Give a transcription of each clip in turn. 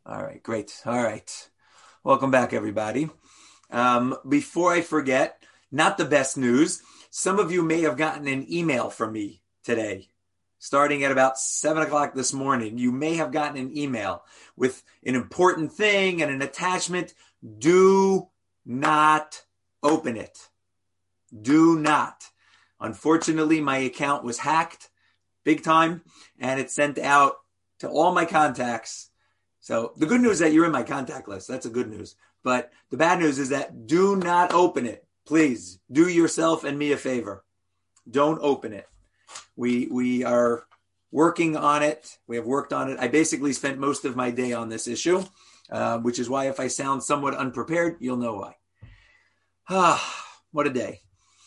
All right, great. All right. Welcome back, everybody. Before I forget, not the best news. Some of you may have gotten an email from me today, starting at about 7 o'clock this morning. You may have gotten an email with an important thing and an attachment. Do not open it. Do not. Unfortunately, my account was hacked big time, and it sent out to all my contacts. So the good news is that you're in my contact list. That's a good news. But the bad news is that do not open it. Please do yourself and me a favor. Don't open it. We are working on it. We have worked on it. I basically spent most of my day on this issue, which is why if I sound somewhat unprepared, you'll know why. What a day.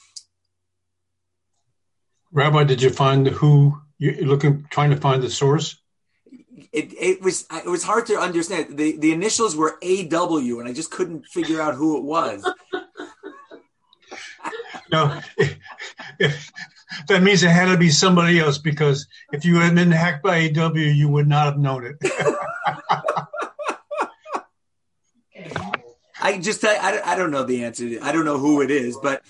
Rabbi, did you find trying to find the source? It was hard to understand. The initials were AW, and I just couldn't figure out who it was. No, that means it had to be somebody else, because if you had been hacked by AW, you would not have known it. I don't know the answer. I don't know who it is, but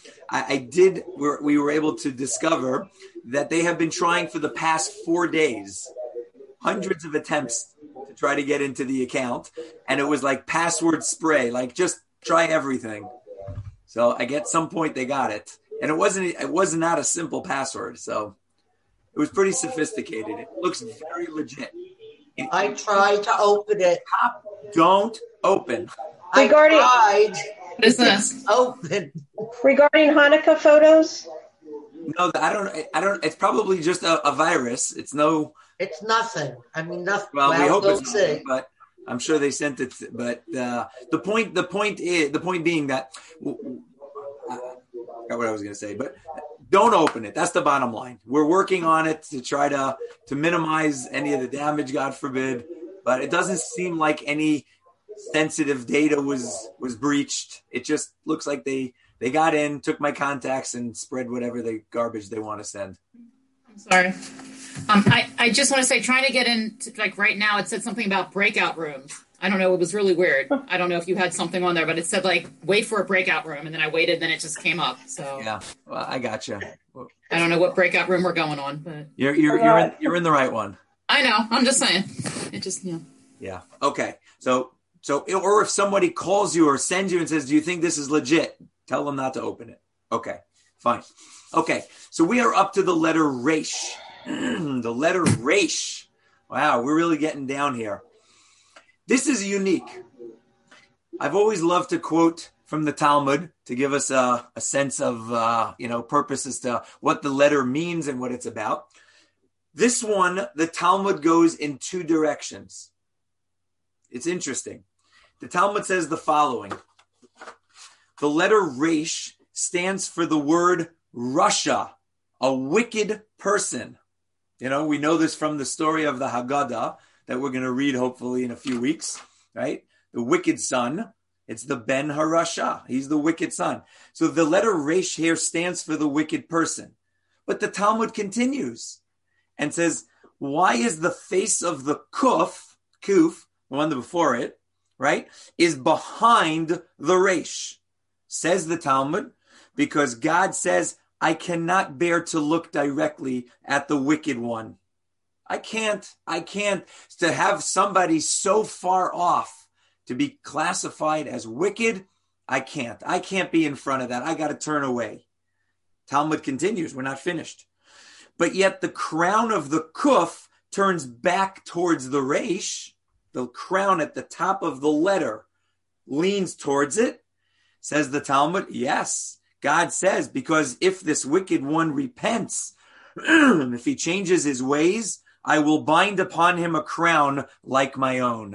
we were able to discover that they have been trying for the past 4 days, hundreds of attempts to try to get into the account. And it was like password spray, like just try everything. So I guess at some point they got it. And it was not a simple password. So it was pretty sophisticated. It looks very legit. I tried to open it. Don't open. Regarding, I tried. What is this? Open. Regarding Hanukkah photos? No, I don't. It's probably just a virus. It's nothing. I mean, nothing. Well, we hope it's nothing, but I'm sure they sent it. But the point being that I forgot what I was going to say, but don't open it. That's the bottom line. We're working on it to try to minimize any of the damage, God forbid. But it doesn't seem like any sensitive data was breached. It just looks like they got in, took my contacts, and spread whatever garbage they want to send. I'm sorry. I just want to say, trying to get in, like right now, it said something about breakout rooms. I don't know. It was really weird. I don't know if you had something on there, but it said like, wait for a breakout room. And then I waited, then it just came up. So yeah, well, I got you. I don't know what breakout room we're going on, but you're in the right one. I know. I'm just saying. It just, Yeah. Okay. So, or if somebody calls you or sends you and says, do you think this is legit? Tell them not to open it. Okay, fine. Okay, so we are up to the letter Resh. The letter Resh. Wow, we're really getting down here. This is unique. I've always loved to quote from the Talmud to give us a sense of, purpose as to what the letter means and what it's about. This one, the Talmud goes in 2 directions. It's interesting. The Talmud says the following. The letter Resh stands for the word Rasha, a wicked person. We know this from the story of the Haggadah that we're going to read hopefully in a few weeks, right? The wicked son. It's the Ben Harasha. He's the wicked son. So the letter Resh here stands for the wicked person. But the Talmud continues and says, why is the face of the Kuf, the one before it, right, is behind the Resh? Says the Talmud, because God says, I cannot bear to look directly at the wicked one. I can't to have somebody so far off to be classified as wicked. I can't be in front of that. I got to turn away. Talmud continues. We're not finished. But yet the crown of the Kuf turns back towards the Resh. The crown at the top of the letter leans towards it. Says the Talmud, yes, God says, because if this wicked one repents, if he changes his ways, I will bind upon him a crown like my own.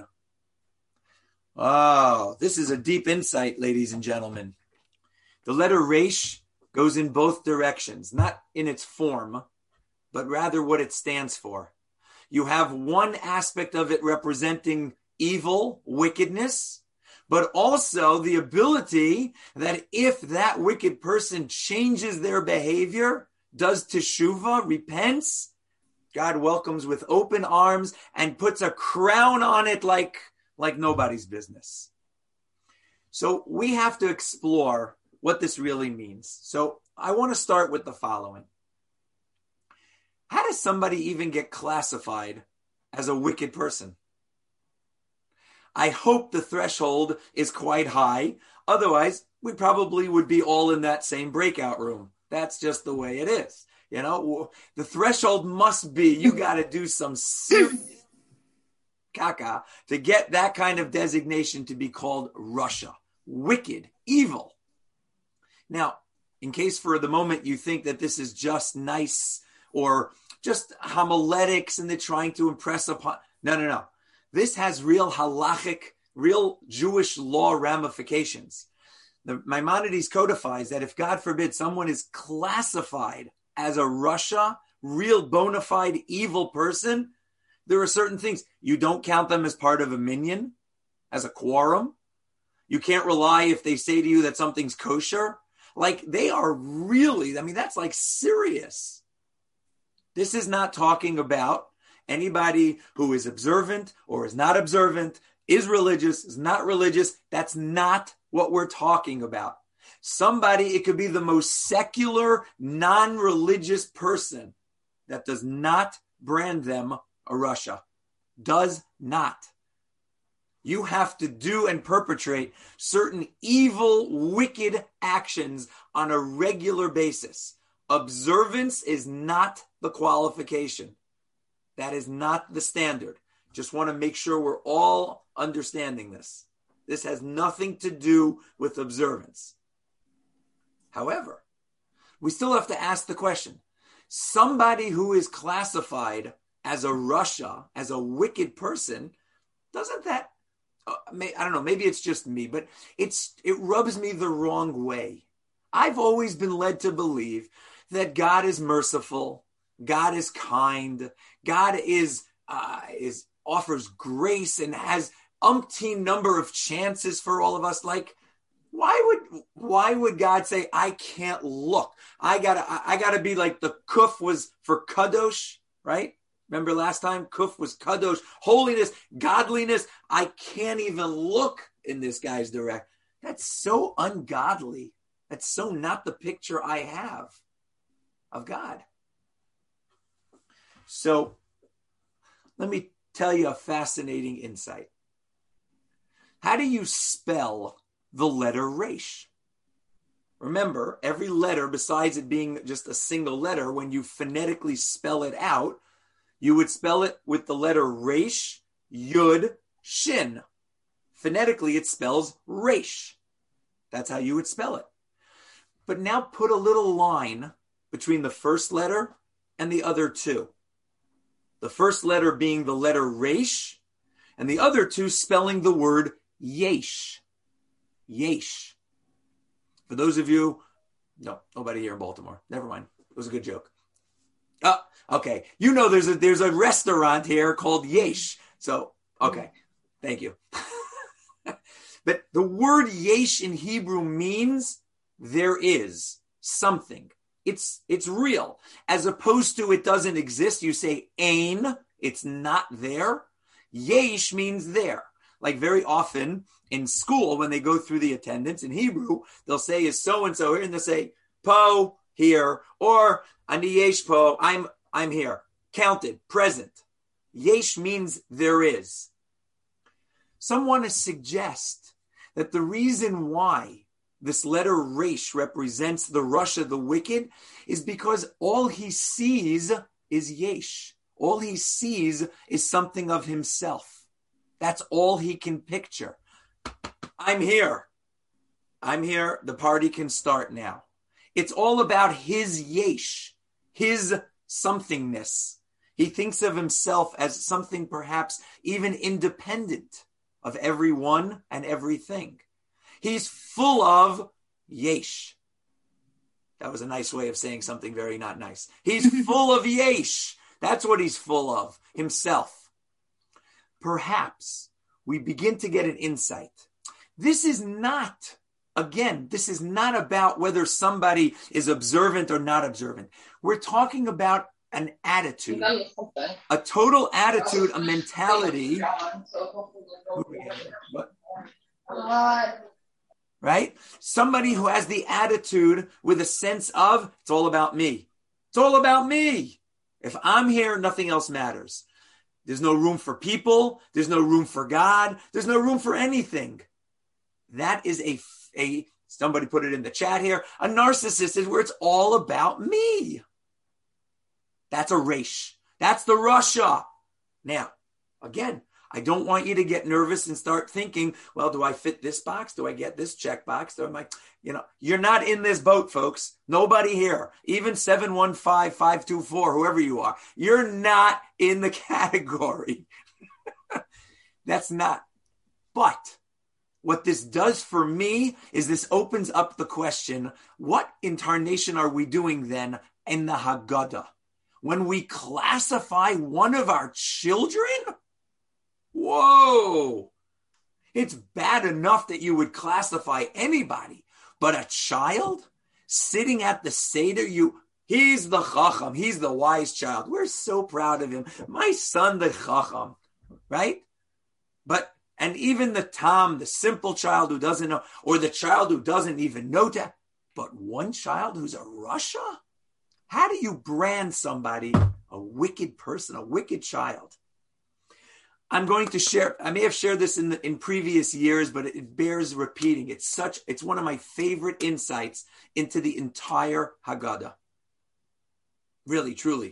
Oh, this is a deep insight, ladies and gentlemen. The letter Resh goes in both directions, not in its form, but rather what it stands for. You have one aspect of it representing evil, wickedness, but also the ability that if that wicked person changes their behavior, does teshuvah, repents, God welcomes with open arms and puts a crown on it like like nobody's business. So we have to explore what this really means. So I want to start with the following. How does somebody even get classified as a wicked person? I hope the threshold is quite high. Otherwise, we probably would be all in that same breakout room. That's just the way it is. You know, the threshold must be, you got to do some serious caca to get that kind of designation to be called Russia. Wicked, evil. Now, in case for the moment you think that this is just nice or just homiletics and they're trying to impress upon, no. This has real halachic, real Jewish law ramifications. The Maimonides codifies that if, God forbid, someone is classified as a Russia, real bona fide evil person, there are certain things. You don't count them as part of a minyan, as a quorum. You can't rely if they say to you that something's kosher. Like, they are really, I mean, that's like serious. This is not talking about anybody who is observant or is not observant, is religious, is not religious. That's not what we're talking about. Somebody, it could be the most secular, non-religious person that does not brand them a Russia. Does not. You have to do and perpetrate certain evil, wicked actions on a regular basis. Observance is not the qualification. That is not the standard. Just want to make sure we're all understanding this. This has nothing to do with observance. However, we still have to ask the question. Somebody who is classified as a Russia, as a wicked person, doesn't that, I don't know, maybe it's just me, but it rubs me the wrong way. I've always been led to believe that God is merciful, God is kind, God offers grace and has umpteen number of chances for all of us. Like, why would God say, I can't look? I gotta be like the kuf was for kadosh, right? Remember last time? Kuf was kadosh, holiness, godliness. I can't even look in this guy's direction. That's so ungodly. That's so not the picture I have of God. So let me tell you a fascinating insight. How do you spell the letter Resh? Remember, every letter, besides it being just a single letter, when you phonetically spell it out, you would spell it with the letter Resh, Yud, Shin. Phonetically, it spells Resh. That's how you would spell it. But now put a little line between the first letter and the other two. The first letter being the letter Resh, and the other two spelling the word Yesh. Yesh. For those of you, no, nobody here in Baltimore. Never mind. It was a good joke. Oh, okay. You know there's a restaurant here called Yesh. So, okay. Thank you. But the word Yesh in Hebrew means there is something. It's real. As opposed to it doesn't exist. You say ein, it's not there. Yesh means there. Like very often in school, when they go through the attendance in Hebrew, they'll say is so-and-so here, and they'll say po here, or ani yesh po, I'm here. Counted, present. Yesh means there is. Some want to suggest that the reason why this letter Resh represents the Russia, the wicked, is because all he sees is Yesh. All he sees is something of himself. That's all he can picture. I'm here. I'm here. The party can start now. It's all about his Yesh, his somethingness. He thinks of himself as something perhaps even independent of everyone and everything. He's full of Yesh. That was a nice way of saying something very not nice. He's full of Yesh. That's what he's full of, himself. Perhaps we begin to get an insight. This is not about whether somebody is observant or not observant. We're talking about an attitude, a total attitude, a mentality. Right? Somebody who has the attitude with a sense of, it's all about me. It's all about me. If I'm here, nothing else matters. There's no room for people. There's no room for God. There's no room for anything. That is a somebody put it in the chat here. A narcissist is where it's all about me. That's a Reish. That's the Russia. Now, again, I don't want you to get nervous and start thinking, well, do I fit this box? Do I get this checkbox? You're not in this boat, folks. Nobody here, even 715-524, whoever you are, you're not in the category. That's not. But what this does for me is this opens up the question, what incarnation are we doing then in the Haggadah? When we classify one of our children? Whoa! It's bad enough that you would classify anybody, but a child sitting at the Seder, he's the Chacham, he's the wise child. We're so proud of him. My son, the Chacham, right? And even the Tam, the simple child who doesn't know, or the child who doesn't even know that, but one child who's a Russia? How do you brand somebody a wicked person, a wicked child? I'm going to share, I may have shared this in previous years, but it bears repeating. It's one of my favorite insights into the entire Haggadah. Really, truly.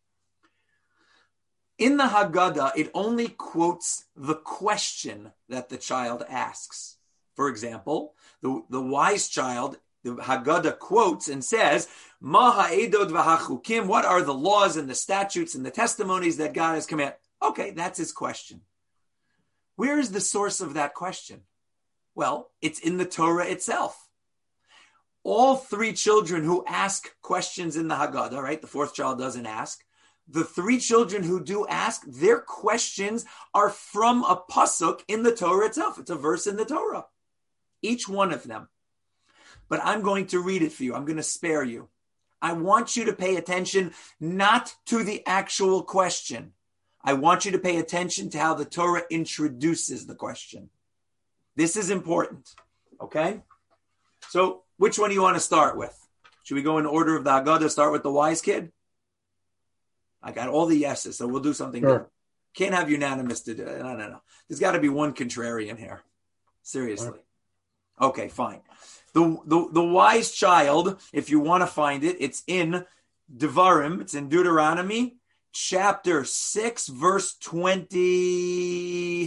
In the Haggadah, it only quotes the question that the child asks. For example, the wise child, the Haggadah quotes and says, Ma ha'edod v'hachukim, what are the laws and the statutes and the testimonies that God has commanded? Okay, that's his question. Where is the source of that question? Well, it's in the Torah itself. All three children who ask questions in the Haggadah, right? The fourth child doesn't ask. The three children who do ask, their questions are from a pasuk in the Torah itself. It's a verse in the Torah. Each one of them. But I'm going to read it for you. I'm going to spare you. I want you to pay attention not to the actual question. I want you to pay attention to how the Torah introduces the question. This is important. Okay? So, which one do you want to start with? Should we go in order of the Haggadah, start with the wise kid? I got all the yeses, so we'll do something different. Can't have unanimous to do it. No. There's got to be one contrarian here. Seriously. Okay, fine. The wise child, if you want to find it, it's in Devarim, it's in Deuteronomy, chapter 6, verse 20.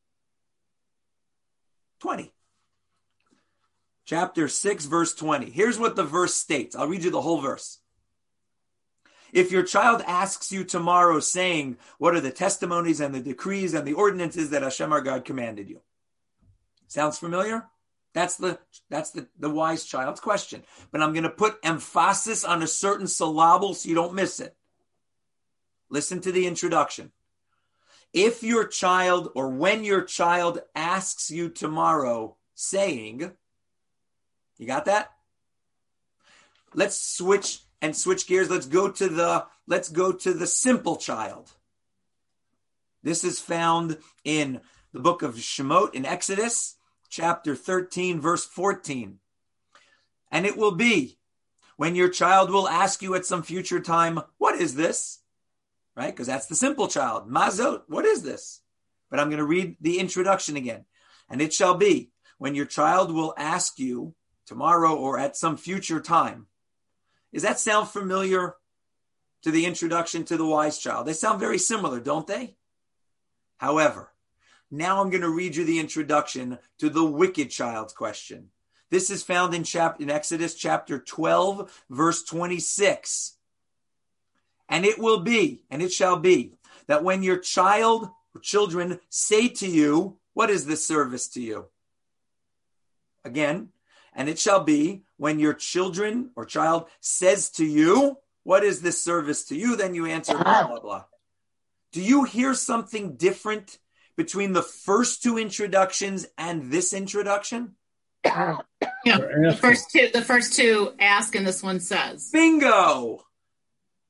Chapter 6, verse 20. Here's what the verse states. I'll read you the whole verse. If your child asks you tomorrow saying, what are the testimonies and the decrees and the ordinances that Hashem our God commanded you? Sounds familiar? That's the wise child's question. But I'm going to put emphasis on a certain syllable so you don't miss it. Listen to the introduction. If your child or when your child asks you tomorrow saying, you got that? Let's switch gears. Let's go to the simple child. This is found in the book of Shemot in Exodus, chapter 13, verse 14. And it will be when your child will ask you at some future time, what is this? Right? Because that's the simple child. Mazot, what is this? But I'm going to read the introduction again. And it shall be when your child will ask you tomorrow or at some future time. Does that sound familiar to the introduction to the wise child? They sound very similar, don't they? However, now I'm going to read you the introduction to the wicked child's question. This is found in Exodus chapter 12, verse 26. And it will be, and it shall be, that when your child or children say to you, what is this service to you? Again, and it shall be when your children or child says to you, what is this service to you? Then you answer, blah, blah, blah. Do you hear something different between the first two introductions and this introduction? Yeah, the first two ask and this one says. Bingo!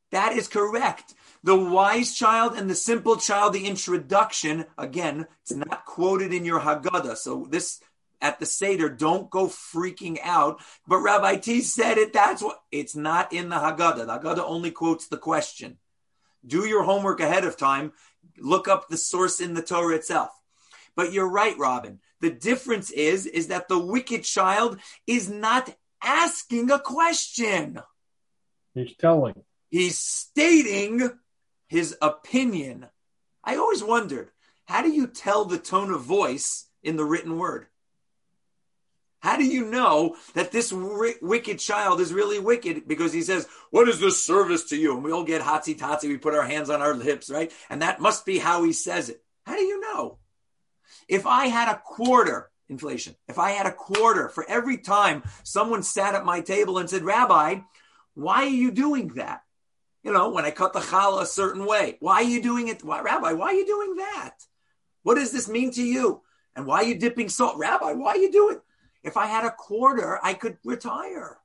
That is correct. The wise child and the simple child, the introduction, again, it's not quoted in your Haggadah. So this, at the Seder, don't go freaking out. But Rabbi T said it, it's not in the Haggadah. The Haggadah only quotes the question. Do your homework ahead of time. Look up the source in the Torah itself. But you're right, Robin. The difference is that the wicked child is not asking a question. He's telling. He's stating his opinion. I always wondered, how do you tell the tone of voice in the written word? How do you know that this wicked child is really wicked? Because he says, what is this service to you? And we all get hotsy-totsy. We put our hands on our hips, right? And that must be how he says it. How do you know? If I had a quarter, inflation, if I had a quarter for every time someone sat at my table and said, Rabbi, why are you doing that? You know, when I cut the challah a certain way, why are you doing it? Rabbi, why are you doing that? What does this mean to you? And why are you dipping salt? Rabbi, why are you doing it? If I had a quarter, I could retire.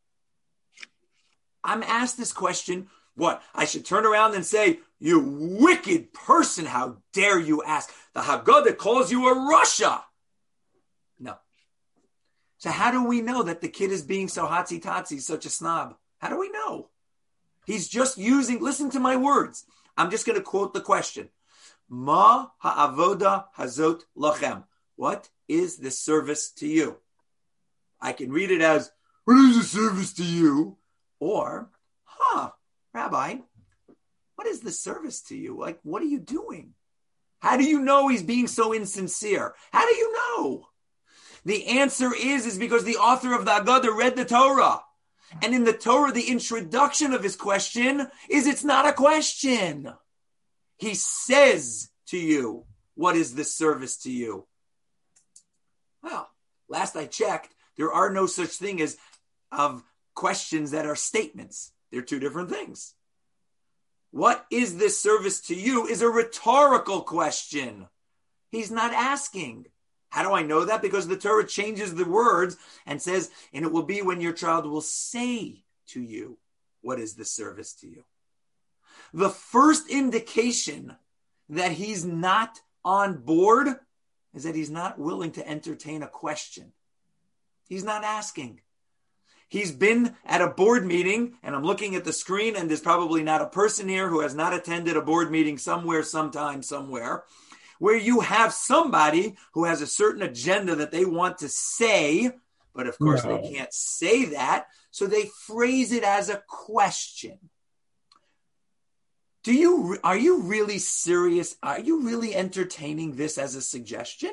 I'm asked this question, what? I should turn around and say, you wicked person, how dare you ask? The Haggadah calls you a Russia. No. So how do we know that the kid is being so hotsy-totsy, such a snob? How do we know? He's just using, listen to my words. I'm just going to quote the question. Ma ha'avoda hazot lachem. What is this service to you? I can read it as, what is the service to you? Or, Rabbi, what is the service to you? Like, what are you doing? How do you know he's being so insincere? How do you know? The answer is because the author of the Haggadah read the Torah. And in the Torah, the introduction of his question is it's not a question. He says to you, what is this service to you? Well, last I checked, there are no such thing as of questions that are statements. They're two different things. What is this service to you is a rhetorical question. He's not asking. How do I know that? Because the Torah changes the words and says, and it will be when your child will say to you, what is the service to you? The first indication that he's not on board is that he's not willing to entertain a question. He's not asking. He's been at a board meeting, and I'm looking at the screen, and there's probably not a person here who has not attended a board meeting somewhere, sometime, somewhere, where you have somebody who has a certain agenda that they want to say, but of course they can't say that, so they phrase it as a question. Are you really serious? Are you really entertaining this as a suggestion?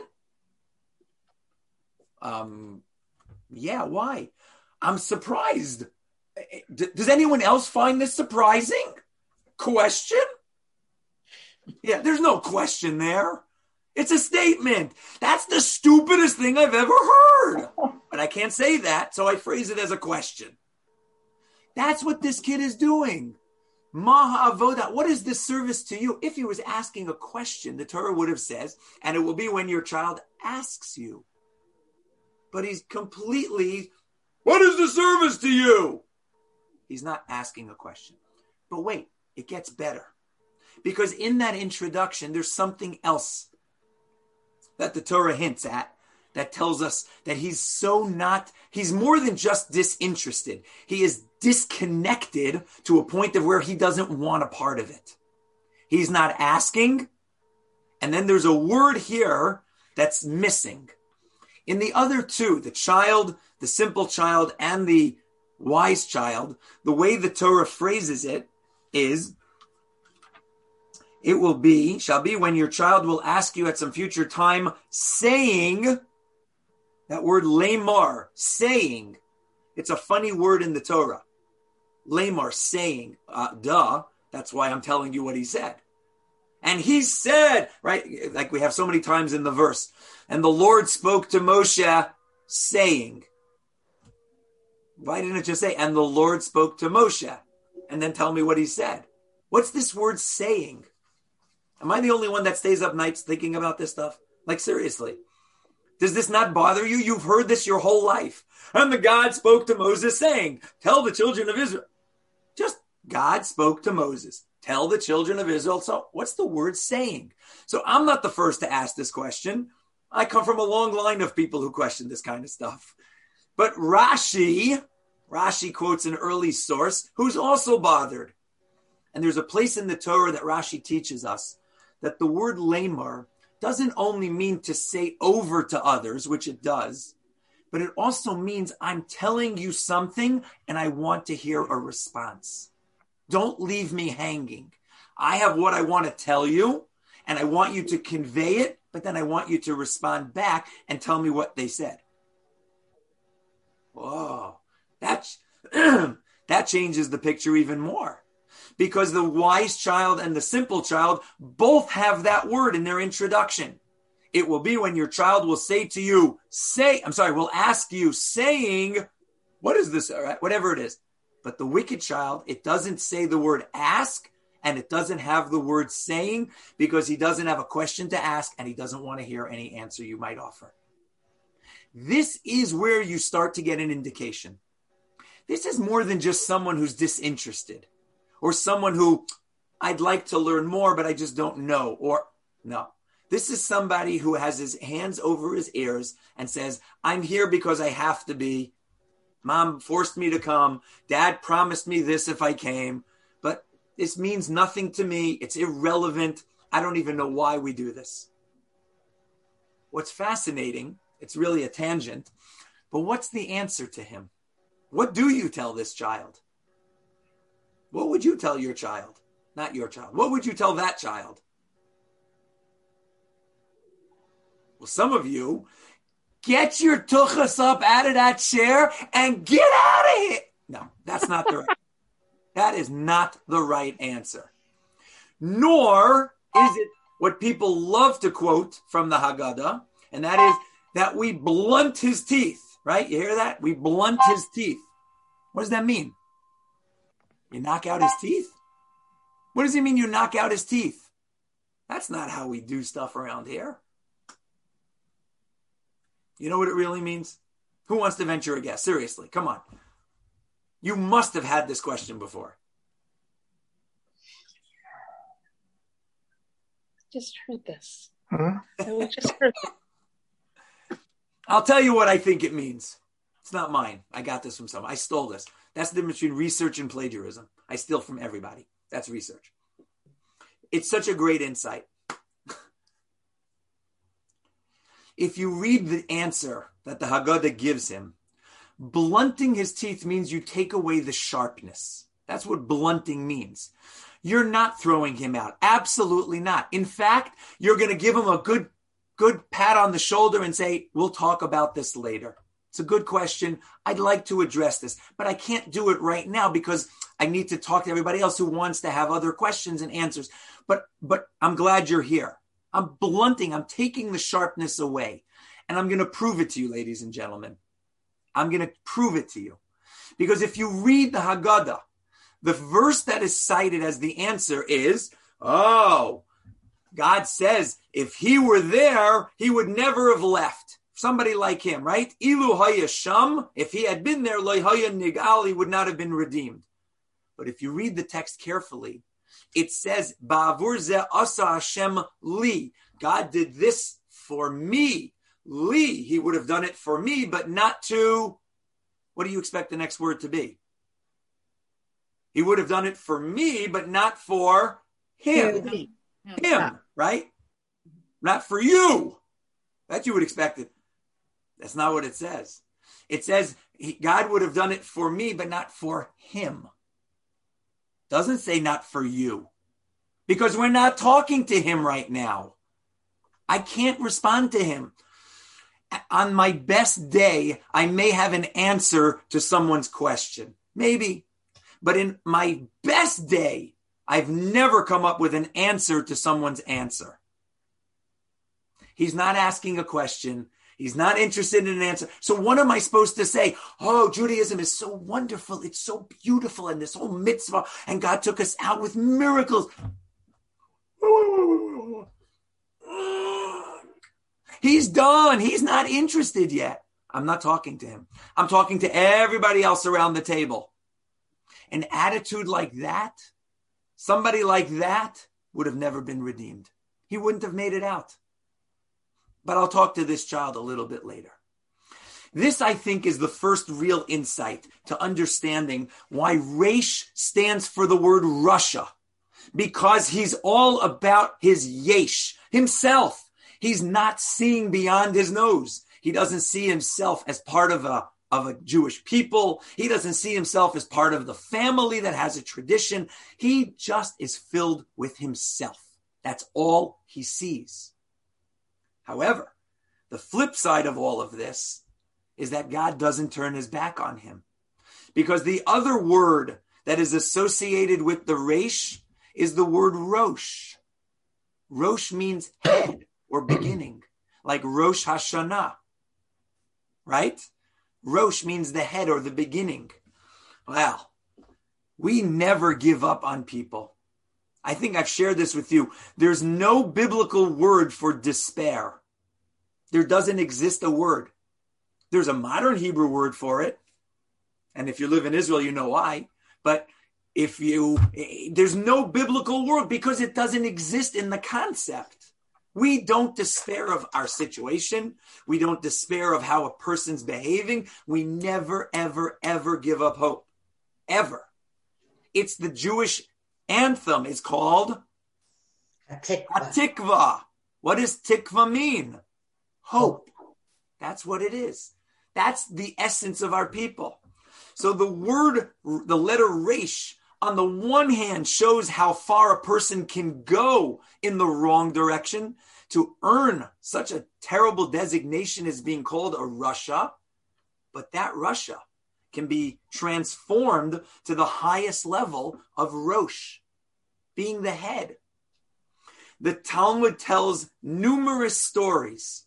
Yeah, why? I'm surprised. Does anyone else find this surprising? Question? Yeah, there's no question there. It's a statement. That's the stupidest thing I've ever heard. But I can't say that, so I phrase it as a question. That's what this kid is doing. Maha avoda. What is this service to you? If he was asking a question, the Torah would have said, and it will be when your child asks you. But he's completely, what is the service to you? He's not asking a question. But wait, it gets better. Because in that introduction, there's something else that the Torah hints at that tells us that he's more than just disinterested. He is disconnected to a point of where he doesn't want a part of it. He's not asking. And then there's a word here that's missing. In the other two, the child, the simple child, and the wise child, the way the Torah phrases it is, shall be when your child will ask you at some future time, saying, that word lemar, saying, it's a funny word in the Torah. Lemar, saying, that's why I'm telling you what he said. And he said, right, like we have so many times in the verse, and the Lord spoke to Moshe, saying. Why didn't it just say, and the Lord spoke to Moshe, and then tell me what he said? What's this word saying? Am I the only one that stays up nights thinking about this stuff? Like, seriously. Does this not bother you? You've heard this your whole life. And the God spoke to Moses saying, tell the children of Israel. Just God spoke to Moses, tell the children of Israel. So what's the word saying? So I'm not the first to ask this question. I come from a long line of people who question this kind of stuff. But Rashi quotes an early source who's also bothered. And there's a place in the Torah that Rashi teaches us that the word lamar doesn't only mean to say over to others, which it does, but it also means I'm telling you something and I want to hear a response. Don't leave me hanging. I have what I want to tell you and I want you to convey it, but then I want you to respond back and tell me what they said. Whoa, that changes the picture even more. Because the wise child and the simple child both have that word in their introduction. It will be when your child will say to you, will ask you saying, what is this? All right, whatever it is. But the wicked child, it doesn't say the word ask and it doesn't have the word saying because he doesn't have a question to ask and he doesn't want to hear any answer you might offer. This is where you start to get an indication. This is more than just someone who's disinterested. Or someone who I'd like to learn more, but I just don't know. Or no, this is somebody who has his hands over his ears and says, I'm here because I have to be. Mom forced me to come. Dad promised me this if I came, but this means nothing to me. It's irrelevant. I don't even know why we do this. What's fascinating, it's really a tangent, but what's the answer to him? What do you tell this child? What would you tell your child? Not your child. What would you tell that child? Well, some of you, get your tuchas up out of that chair and get out of here. No, that's not the right. That is not the right answer. Nor is it what people love to quote from the Haggadah, and that is that we blunt his teeth, right? You hear that? We blunt his teeth. What does that mean? You knock out his teeth? What does he mean you knock out his teeth? That's not how we do stuff around here. You know what it really means? Who wants to venture a guess? Seriously, come on. You must have had this question before. Just heard this. Huh? I just heard this. I'll tell you what I think it means. It's not mine. I got this from someone. I stole this. That's the difference between research and plagiarism. I steal from everybody. That's research. It's such a great insight. If you read the answer that the Haggadah gives him, blunting his teeth means you take away the sharpness. That's what blunting means. You're not throwing him out. Absolutely not. In fact, you're going to give him a good pat on the shoulder and say, we'll talk about this later. It's a good question. I'd like to address this, but I can't do it right now because I need to talk to everybody else who wants to have other questions and answers. But I'm glad you're here. I'm blunting. I'm taking the sharpness away. And I'm going to prove it to you, ladies and gentlemen. I'm going to prove it to you. Because if you read the Haggadah, the verse that is cited as the answer is, God says if he were there, he would never have left. Somebody like him, right? Ilu haya sham, if he had been there, lo haya nigal, he would not have been redeemed. But if you read the text carefully, it says, Ba'avur ze asa Hashem li. God did this for me. Li, he would have done it for me, but not to, what do you expect the next word to be? He would have done it for me, but not for him. Him, right? Not for you. That you would expect it. That's not what it says. It says God would have done it for me, but not for him. Doesn't say not for you. Because we're not talking to him right now. I can't respond to him. On my best day, I may have an answer to someone's question. Maybe. But in my best day, I've never come up with an answer to someone's answer. He's not asking a question. He's not interested in an answer. So what am I supposed to say? Oh, Judaism is so wonderful. It's so beautiful. And this whole mitzvah. And God took us out with miracles. He's done. He's not interested yet. I'm not talking to him. I'm talking to everybody else around the table. an attitude like that, somebody like that would have never been redeemed. He wouldn't have made it out. But I'll talk to this child a little bit later. This, I think, is the first real insight to understanding why Resh stands for the word Russia. Because he's all about his yesh, himself. He's not seeing beyond his nose. He doesn't see himself as part of a Jewish people. He doesn't see himself as part of the family that has a tradition. He just is filled with himself. That's all he sees. However, the flip side of all of this is that God doesn't turn his back on him. Because the other word that is associated with the Resh is the word Rosh. Rosh means head or beginning, like Rosh Hashanah, right? Rosh means the head or the beginning. Well, we never give up on people. I think I've shared this with you. There's no biblical word for despair. There doesn't exist a word. There's a modern Hebrew word for it. And if you live in Israel, you know why. But there's no biblical word because it doesn't exist in the concept. We don't despair of our situation. We don't despair of how a person's behaving. We never, ever, ever give up hope. Ever. It's the Jewish anthem. It's called Hatikva. What does tikva mean? Hope. That's what it is. That's the essence of our people. So the letter Resh, on the one hand, shows how far a person can go in the wrong direction to earn such a terrible designation as being called a Russia. But that Russia can be transformed to the highest level of Rosh, being the head. The Talmud tells numerous stories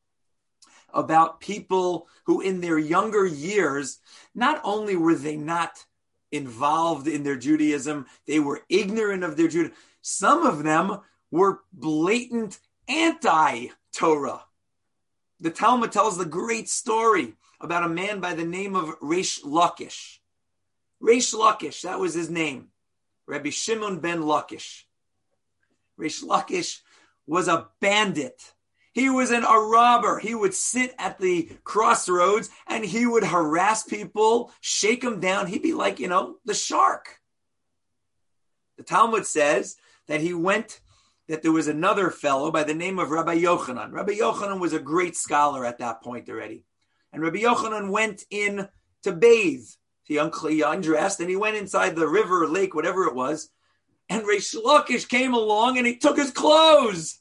about people who in their younger years, not only were they not involved in their Judaism, they were ignorant of their Judaism. Some of them were blatant anti-Torah. The Talmud tells the great story about a man by the name of Reish Lakish. Reish Lakish, that was his name. Rabbi Shimon ben Lakish. Reish Lakish was a bandit. He was a robber. He would sit at the crossroads and he would harass people, shake them down. He'd be like, the shark. The Talmud says that there was another fellow by the name of Rabbi Yochanan. Rabbi Yochanan was a great scholar at that point already. And Rabbi Yochanan went in to bathe. He undressed and he went inside the river or lake, whatever it was. And Reish Lakish came along and he took his clothes.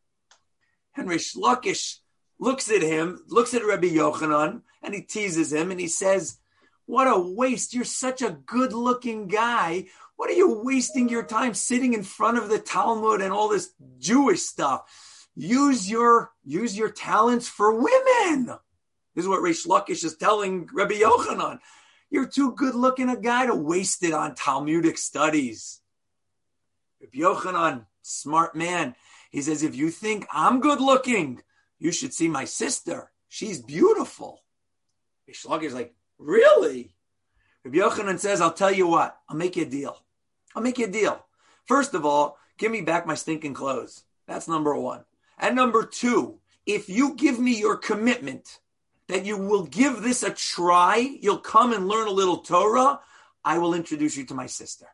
And Reish Lakish looks at Rabbi Yochanan, and he teases him, and he says, what a waste. You're such a good-looking guy. What are you wasting your time sitting in front of the Talmud and all this Jewish stuff? Use your talents for women. This is what Reish Lakish is telling Rabbi Yochanan. You're too good-looking a guy to waste it on Talmudic studies. Rabbi Yochanan, smart man, he says, if you think I'm good looking, you should see my sister. She's beautiful. Reish Lakish is like, really? Rabbi Yochanan says, I'll tell you what, I'll make you a deal. First of all, give me back my stinking clothes. That's number one. And number two, if you give me your commitment that you will give this a try, you'll come and learn a little Torah, I will introduce you to my sister.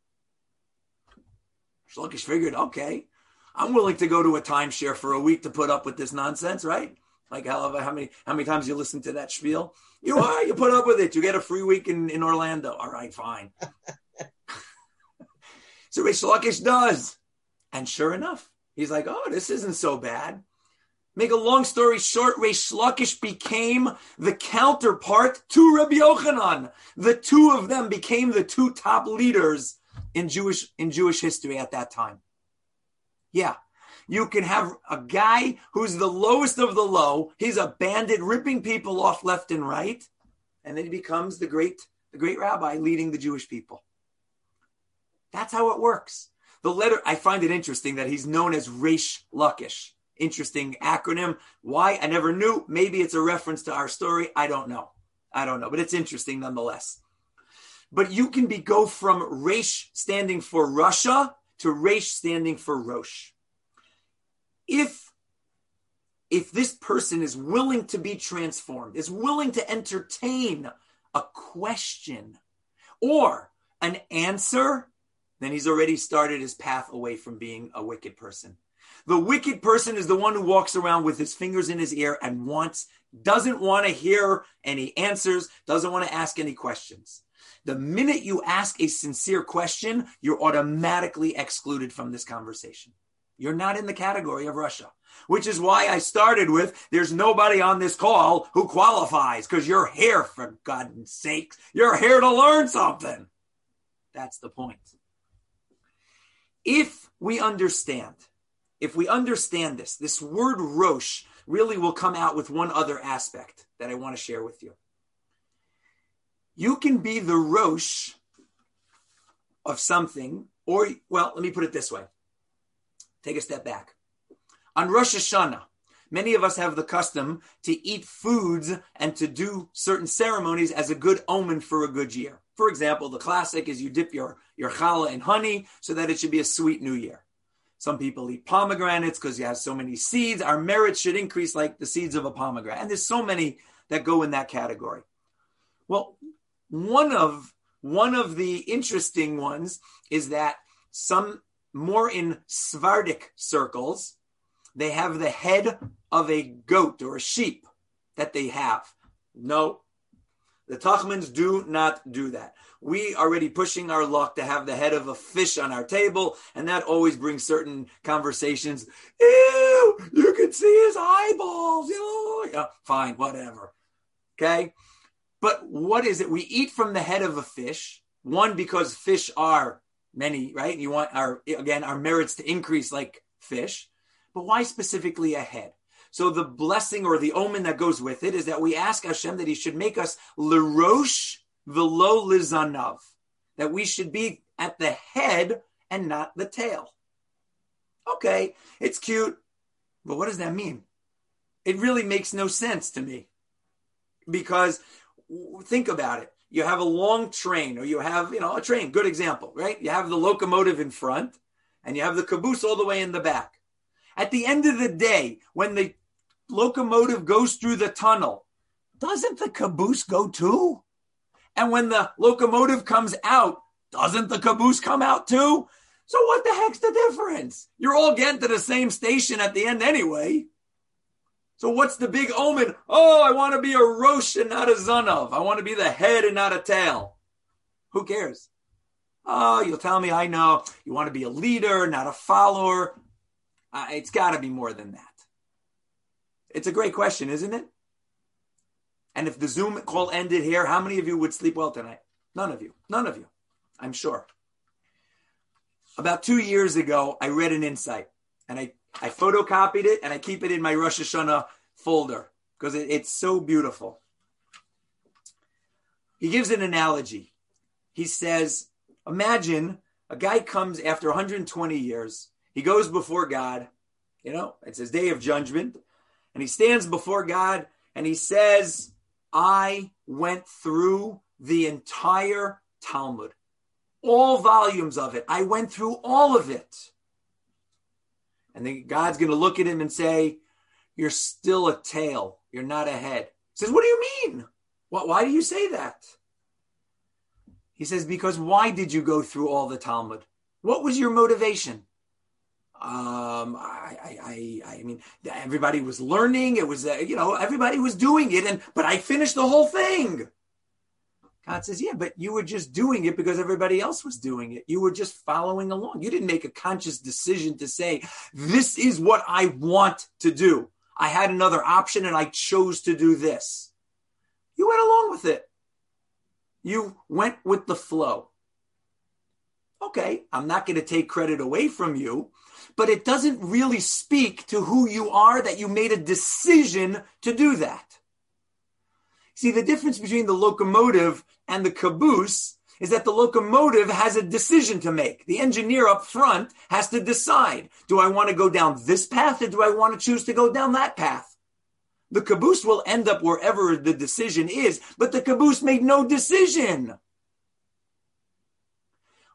Reish Lakish figured, okay, I'm willing to go to a timeshare for a week to put up with this nonsense, right? Like how many times you listen to that spiel? You put up with it. You get a free week in Orlando. All right, fine. So Reish Lakish does. And sure enough, he's like, oh, this isn't so bad. Make a long story short, Reish Lakish became the counterpart to Rabbi Yochanan. The two of them became the two top leaders in Jewish history at that time. Yeah, you can have a guy who's the lowest of the low. He's a bandit ripping people off left and right. And then he becomes the great rabbi leading the Jewish people. That's how it works. The letter, I find it interesting that he's known as Reish Lakish. Interesting acronym. Why? I never knew. Maybe it's a reference to our story. I don't know. But it's interesting nonetheless. But you can go from Resh standing for Russia to Resh standing for Rosh. If this person is willing to be transformed, is willing to entertain a question or an answer, then he's already started his path away from being a wicked person. The wicked person is the one who walks around with his fingers in his ear and doesn't want to hear any answers, doesn't want to ask any questions. The minute you ask a sincere question, you're automatically excluded from this conversation. You're not in the category of Russia, which is why I started with, there's nobody on this call who qualifies, because you're here, for God's sakes. You're here to learn something. That's the point. If we understand this word Rosh really will come out with one other aspect that I want to share with you. You can be the Rosh of something, or, well, let me put it this way. Take a step back. On Rosh Hashanah, many of us have the custom to eat foods and to do certain ceremonies as a good omen for a good year. For example, the classic is you dip your challah in honey so that it should be a sweet new year. Some people eat pomegranates because you have so many seeds. Our merit should increase like the seeds of a pomegranate. And there's so many that go in that category. Well, one of the interesting ones is that some more in Sephardic circles, they have the head of a goat or a sheep that they have. No, the Tachmans do not do that. We are already pushing our luck to have the head of a fish on our table, and that always brings certain conversations. Ew, you can see his eyeballs. Ew. Yeah, fine, whatever. Okay? But what is it? We eat from the head of a fish. One, because fish are many, right? You want our merits to increase like fish. But why specifically a head? So the blessing or the omen that goes with it is that we ask Hashem that he should make us l'rosh v'lo lizanav, that we should be at the head and not the tail. Okay, it's cute, but what does that mean? It really makes no sense to me. Because think about it. You have a long train, or you have, a train, good example, right? You have the locomotive in front, and you have the caboose all the way in the back. At the end of the day, when the locomotive goes through the tunnel, doesn't the caboose go too? And when the locomotive comes out, doesn't the caboose come out too? So what the heck's the difference? You're all getting to the same station at the end anyway. So what's the big omen? Oh, I want to be a Rosh and not a Zanav. I want to be the head and not a tail. Who cares? Oh, you'll tell me, I know. You want to be a leader, not a follower. It's got to be more than that. It's a great question, isn't it? And if the Zoom call ended here, how many of you would sleep well tonight? None of you. None of you, I'm sure. About 2 years ago, I read an insight, and I photocopied it, and I keep it in my Rosh Hashanah folder because it's so beautiful. He gives an analogy. He says, imagine a guy comes after 120 years. He goes before God. It's his day of judgment. And he stands before God and he says, I went through the entire Talmud, all volumes of it. I went through all of it. And then God's going to look at him and say, you're still a tail. You're not a head. He says, what do you mean? Why do you say that? He says, because why did you go through all the Talmud? What was your motivation? I mean, everybody was learning. It was, everybody was doing it. But I finished the whole thing. God says, yeah, but you were just doing it because everybody else was doing it. You were just following along. You didn't make a conscious decision to say, this is what I want to do. I had another option and I chose to do this. You went along with it. You went with the flow. Okay, I'm not going to take credit away from you, but it doesn't really speak to who you are that you made a decision to do that. See, the difference between the locomotive and the caboose is that the locomotive has a decision to make. The engineer up front has to decide, do I want to go down this path or do I want to choose to go down that path? The caboose will end up wherever the decision is, but the caboose made no decision.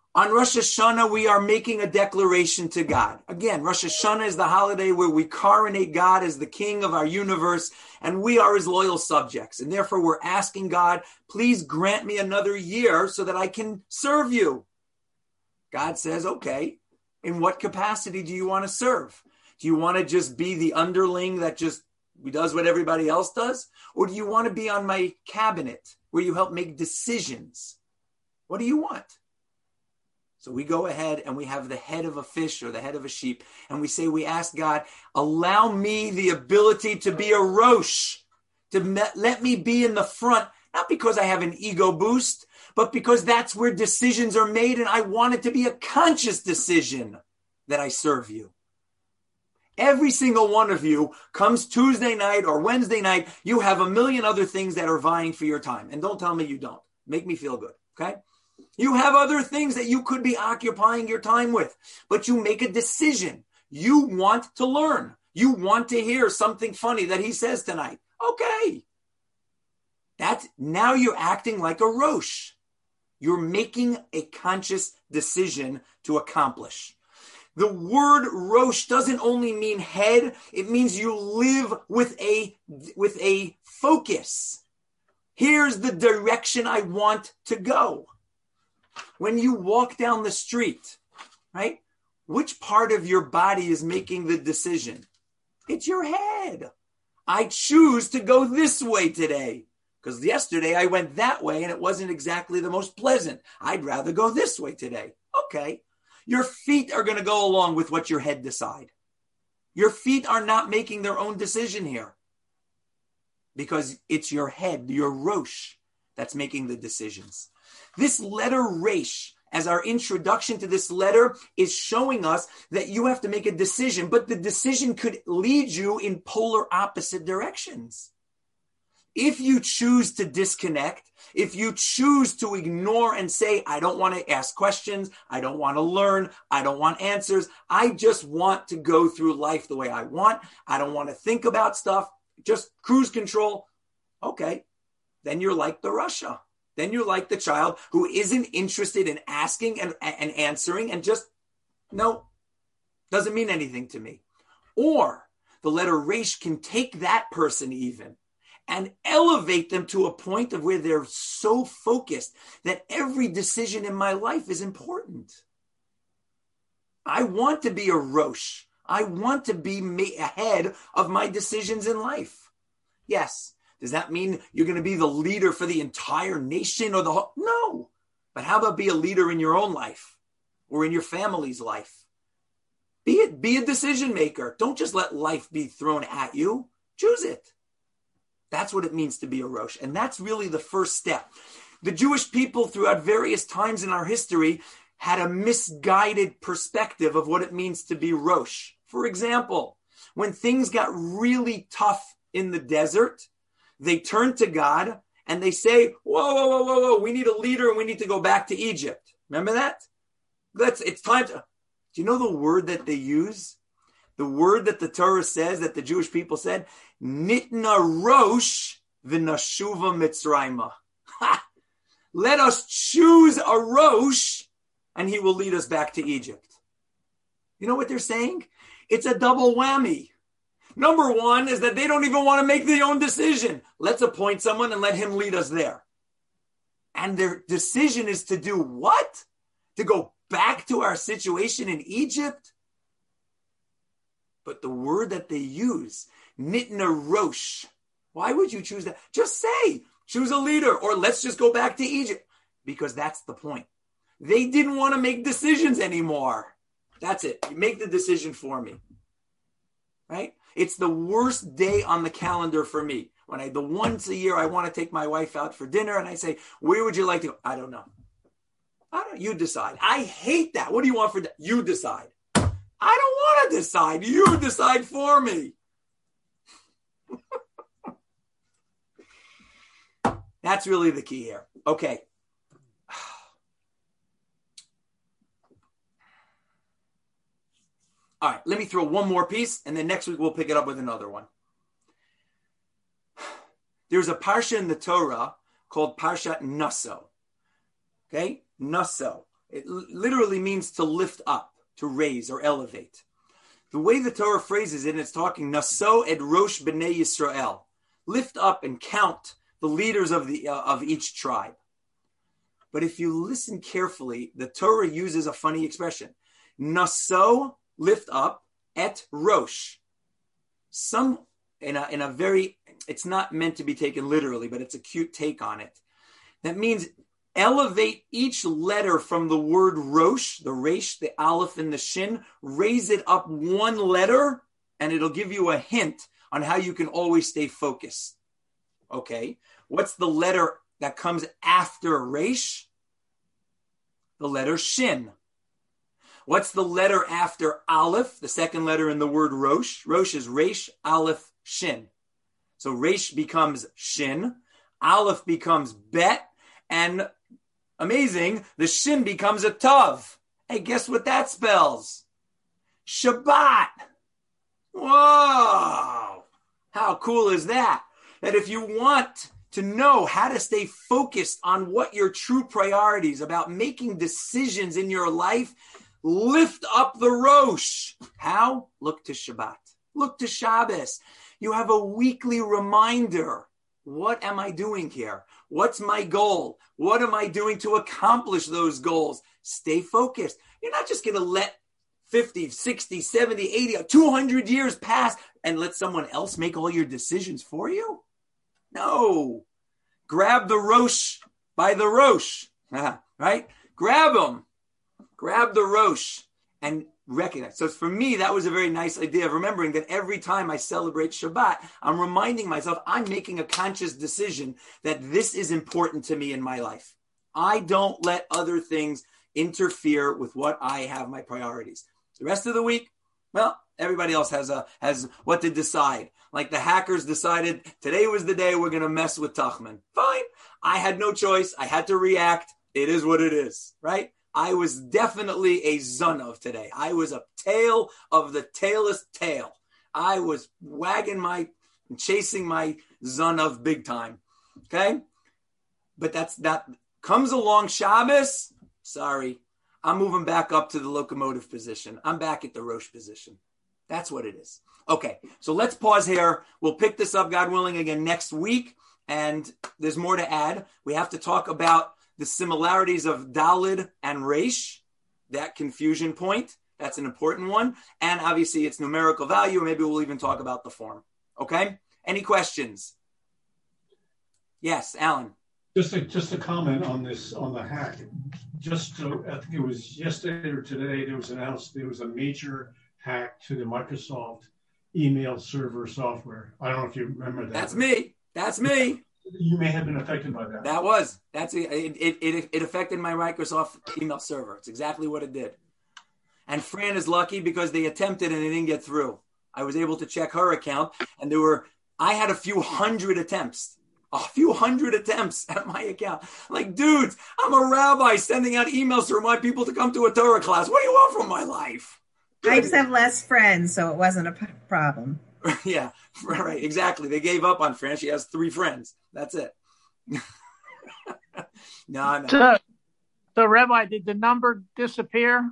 On Rosh Hashanah, we are making a declaration to God. Again, Rosh Hashanah is the holiday where we coronate God as the king of our universe, and we are his loyal subjects. And therefore, we're asking God, please grant me another year so that I can serve you. God says, okay, in what capacity do you want to serve? Do you want to just be the underling that just does what everybody else does? Or do you want to be on my cabinet where you help make decisions? What do you want? So we go ahead and we have the head of a fish or the head of a sheep, and we ask God, allow me the ability to be a Rosh, to let me be in the front, not because I have an ego boost, but because that's where decisions are made, and I want it to be a conscious decision that I serve you. Every single one of you comes Tuesday night or Wednesday night, you have a million other things that are vying for your time. And don't tell me you don't. Make me feel good, okay? You have other things that you could be occupying your time with, but you make a decision. You want to learn. You want to hear something funny that he says tonight. Okay. Now you're acting like a Rosh. You're making a conscious decision to accomplish. The word Rosh doesn't only mean head. It means you live with a focus. Here's the direction I want to go. When you walk down the street, right? Which part of your body is making the decision? It's your head. I choose to go this way today because yesterday I went that way and it wasn't exactly the most pleasant. I'd rather go this way today. Okay. Your feet are going to go along with what your head decide. Your feet are not making their own decision here because it's your head, your Rosh, that's making the decisions. This letter Resh, as our introduction to this letter, is showing us that you have to make a decision, but the decision could lead you in polar opposite directions. If you choose to disconnect, if you choose to ignore and say, I don't want to ask questions, I don't want to learn, I don't want answers, I just want to go through life the way I want, I don't want to think about stuff, just cruise control, okay, then you're like the Russia. Then you're like the child who isn't interested in asking and answering and just, no, doesn't mean anything to me. Or the letter Resh can take that person even and elevate them to a point of where they're so focused that every decision in my life is important. I want to be a Rosh. I want to be ahead of my decisions in life. Yes. Does that mean you're going to be the leader for the entire nation or the whole? No. But how about be a leader in your own life or in your family's life? Be a decision maker. Don't just let life be thrown at you. Choose it. That's what it means to be a Rosh. And that's really the first step. The Jewish people throughout various times in our history had a misguided perspective of what it means to be Rosh. For example, when things got really tough in the desert, they turn to God and they say, whoa, we need a leader and we need to go back to Egypt. Remember that? It's time to, do you know the word that they use? The word that the Torah says, that the Jewish people said, Nitna Rosh v'nashuva Mitzrayma. Let us choose a Rosh and he will lead us back to Egypt. You know what they're saying? It's a double whammy. Number one is that they don't even want to make their own decision. Let's appoint someone and let him lead us there. And their decision is to do what? To go back to our situation in Egypt? But the word that they use, Nitna Rosh, why would you choose that? Just say, choose a leader, or let's just go back to Egypt. Because that's the point. They didn't want to make decisions anymore. That's it. You make the decision for me. Right? It's the worst day on the calendar for me. When the once a year I want to take my wife out for dinner and I say, where would you like to go? I don't know. You decide. I hate that. What do you want for that? You decide. I don't want to decide. You decide for me. That's really the key here. Okay. All right, let me throw one more piece, and then next week we'll pick it up with another one. There's a parsha in the Torah called Parshat Naso. Okay? Naso. It literally means to lift up, to raise or elevate. The way the Torah phrases it, it's talking Naso et Rosh B'nai Yisrael. Lift up and count the leaders of each tribe. But if you listen carefully, the Torah uses a funny expression. Naso, lift up, et Rosh. Some, in a very, it's not meant to be taken literally, but it's a cute take on it. That means elevate each letter from the word Rosh, the Resh, the Aleph, and the Shin, raise it up one letter, and it'll give you a hint on how you can always stay focused. Okay, what's the letter that comes after Resh? The letter Shin. What's the letter after Aleph, the second letter in the word Rosh? Rosh is Resh, Aleph, Shin. So Resh becomes Shin, Aleph becomes Bet, and amazing, the Shin becomes a Tav. Hey, guess what that spells? Shabbat. Whoa! How cool is that? That if you want to know how to stay focused on what your true priorities about making decisions in your life, lift up the Rosh. How? Look to Shabbat. Look to Shabbos. You have a weekly reminder. What am I doing here? What's my goal? What am I doing to accomplish those goals? Stay focused. You're not just going to let 50, 60, 70, 80, 200 years pass and let someone else make all your decisions for you. No. Grab the Rosh by the Rosh, right? Grab them. Grab the Rosh and recognize. So for me, that was a very nice idea of remembering that every time I celebrate Shabbat, I'm reminding myself I'm making a conscious decision that this is important to me in my life. I don't let other things interfere with what I have my priorities. The rest of the week, well, everybody else has what to decide. Like the hackers decided today was the day we're going to mess with Tachman. Fine. I had no choice. I had to react. It is what it is, right? I was definitely a Zanav today. I was a tail of the tailless tail. I was chasing my Zanav big time. Okay? But that comes along Shabbos. Sorry. I'm moving back up to the locomotive position. I'm back at the Rosh position. That's what it is. Okay, so let's pause here. We'll pick this up, God willing, again next week. And there's more to add. We have to talk about the similarities of Dalid and Resh, that confusion point. That's an important one. And obviously its numerical value. Maybe we'll even talk about the form. Okay? Any questions? Yes, Alan. Just a comment on this, on the hack. I think it was yesterday or today, there was announced there was a major hack to the Microsoft email server software. I don't know if you remember that. That's me. You may have been affected by that. It affected my Microsoft email server. It's exactly what it did. And Fran is lucky because they attempted and they didn't get through. I was able to check her account, and I had a few hundred attempts at my account. Like, dudes, I'm a rabbi sending out emails to remind people to come to a Torah class. What do you want from my life? I just have less friends, so it wasn't a problem. Yeah, right, exactly. They gave up on Fran. She has 3 friends. That's it. No. So, Rabbi, did the number disappear?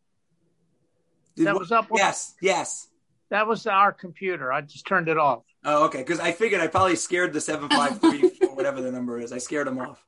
Was up. Yes. That was our computer. I just turned it off. Oh, okay. Because I figured I probably scared the 753 or whatever the number is. I scared him off.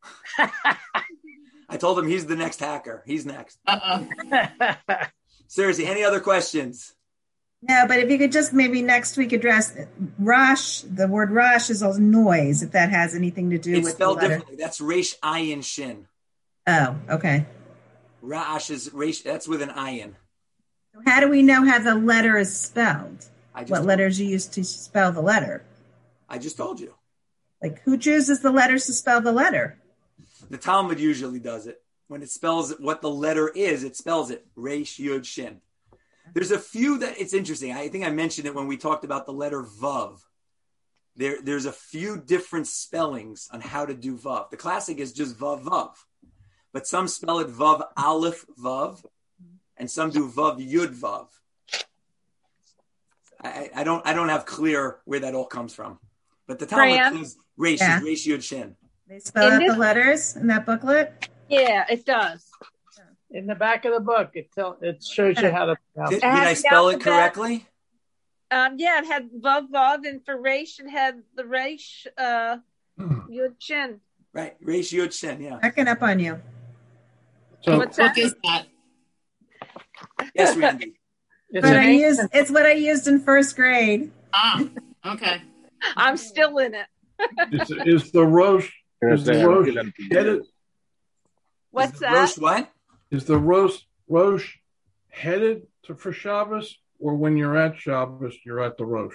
I told him he's the next hacker. He's next. Seriously, any other questions? No, but if you could just maybe next week address Rosh, the word Rosh is a noise, if that has anything to do with the letter. It's spelled differently. That's Resh Ayin Shin. Oh, okay. Rosh is Resh, that's with an Ayin. How do we know how the letter is spelled? What letters you use to spell the letter? I just told you. Like, who chooses the letters to spell the letter? The Talmud usually does it. When it spells what the letter is, it spells it. Resh Yud Shin. There's a few that it's interesting. I think I mentioned it when we talked about the letter Vav. There's a few different spellings on how to do Vav. The classic is just Vav Vav. But some spell it Vav Aleph Vav. And some do Vav Yud Vav. I don't have clear where that all comes from. But the Talmud says Resh is Resh Yud Shin. They spell out the letters in that booklet? Yeah, it does. In the back of the book, it shows you how to pronounce Did it. I spell it correctly? Yeah, it had Vav, and for Reish, it had the Reish, Yud Shin. Right, Reish Yud Shin, yeah. Checking up on you. So What's that? What is that? Yes, Randy. It's what I used in first grade. Ah, okay. I'm still in it. Is the Rosh headed? What's Is the that? Rosh what? Is the Rosh headed for Shabbos, or when you're at Shabbos, you're at the Rosh?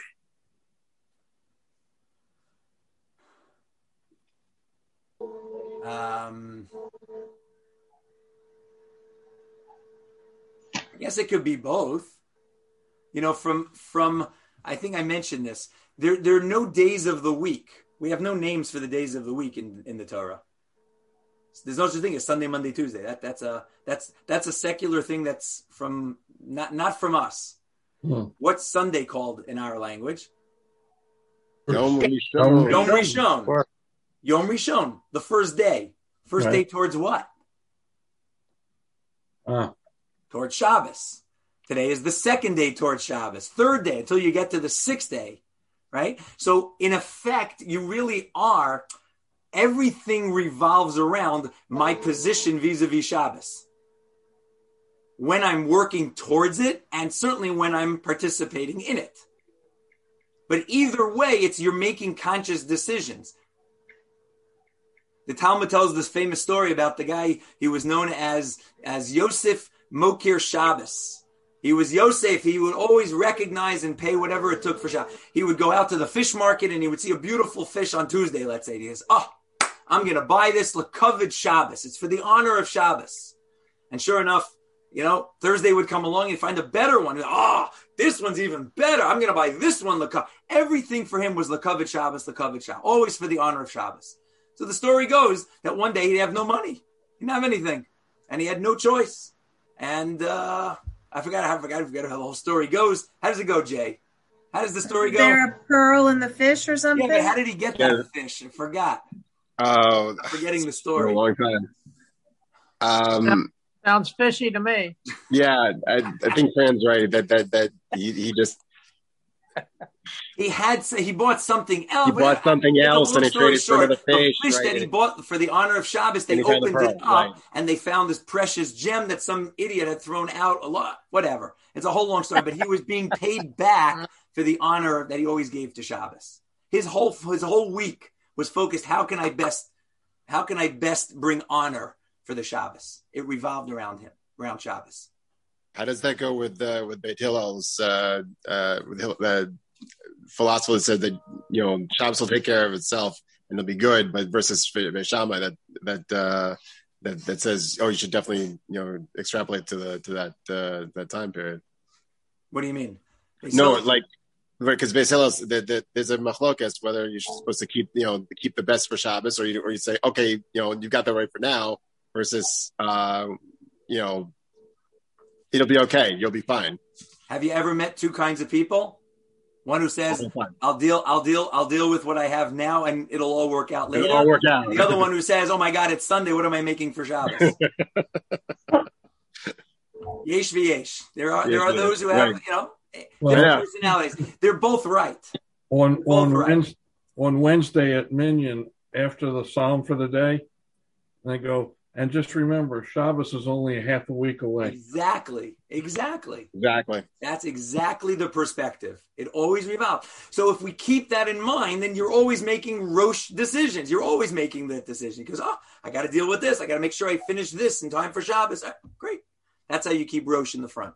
I guess it could be both. You know, from I think I mentioned this. There are no days of the week. We have no names for the days of the week in the Torah. There's no such thing as Sunday, Monday, Tuesday. That's a secular thing that's from not from us. What's Sunday called in our language? Yom Rishon. Yom Rishon. Yom Rishon, the first day. First day towards what? Towards Shabbos. Today is the second day towards Shabbos. Third day until you get to the sixth day, right? So in effect, you really are, everything revolves around my position vis-a-vis Shabbos. When I'm working towards it, and certainly when I'm participating in it. But either way, you're making conscious decisions. The Talmud tells this famous story about the guy, he was known as Yosef Mokir Shabbos. He was Yosef. He would always recognize and pay whatever it took for Shabbos. He would go out to the fish market and he would see a beautiful fish on Tuesday, let's say. He goes, I'm going to buy this L'Kavod Shabbos. It's for the honor of Shabbos. And sure enough, Thursday would come along and find a better one. This one's even better. I'm going to buy this one. Everything for him was L'Kavod Shabbos, L'Kavod Shabbos, always for the honor of Shabbos. So the story goes that one day he'd have no money. He didn't have anything. And he had no choice. And I forgot how the whole story goes. How does it go, Jay? How does the story go? Is there a pearl in the fish or something? Yeah, but how did he get that fish? I forgot. Oh, I'm forgetting the story. For a long time. Sounds fishy to me. Yeah, I think Fran's right that he just he bought something else. He bought something else and he traded for another fish. The fish that he bought for the honor of Shabbos, they opened it up and they found this precious gem that some idiot had thrown out a lot. Whatever. It's a whole long story, but he was being paid back for the honor that he always gave to Shabbos. His whole week was focused, how can I best bring honor for the Shabbos? It revolved around him, around Shabbos. How does that go with Beit Hillel's the philosopher that said that Shabbos will take care of itself and it'll be good, but versus Beit Shammai that says you should definitely extrapolate to that time period. What do you mean? Because Beit Hillel, there's a machlokas whether you're supposed to keep the best for Shabbos or you say okay you've got that right for now versus it'll be okay. You'll be fine. Have you ever met two kinds of people? One who says, I'll deal with what I have now and it'll all work out later. It'll all work out. The other one who says, oh my God, it's Sunday. What am I making for Shabbos? Yesh v'yesh. There are those who have, different personalities. They're both right. On Wednesday at Minyan, after the Psalm for the day, they go, and just remember, Shabbos is only a half a week away. Exactly. That's exactly the perspective. It always revolves. So if we keep that in mind, then you're always making Rosh decisions. You're always making that decision because, I got to deal with this. I got to make sure I finish this in time for Shabbos. Great. That's how you keep Rosh in the front.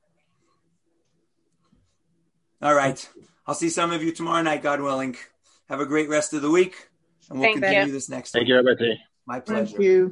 All right. I'll see some of you tomorrow night, God willing. Have a great rest of the week. And we'll continue this next week. Thank you, everybody. My pleasure. Thank you.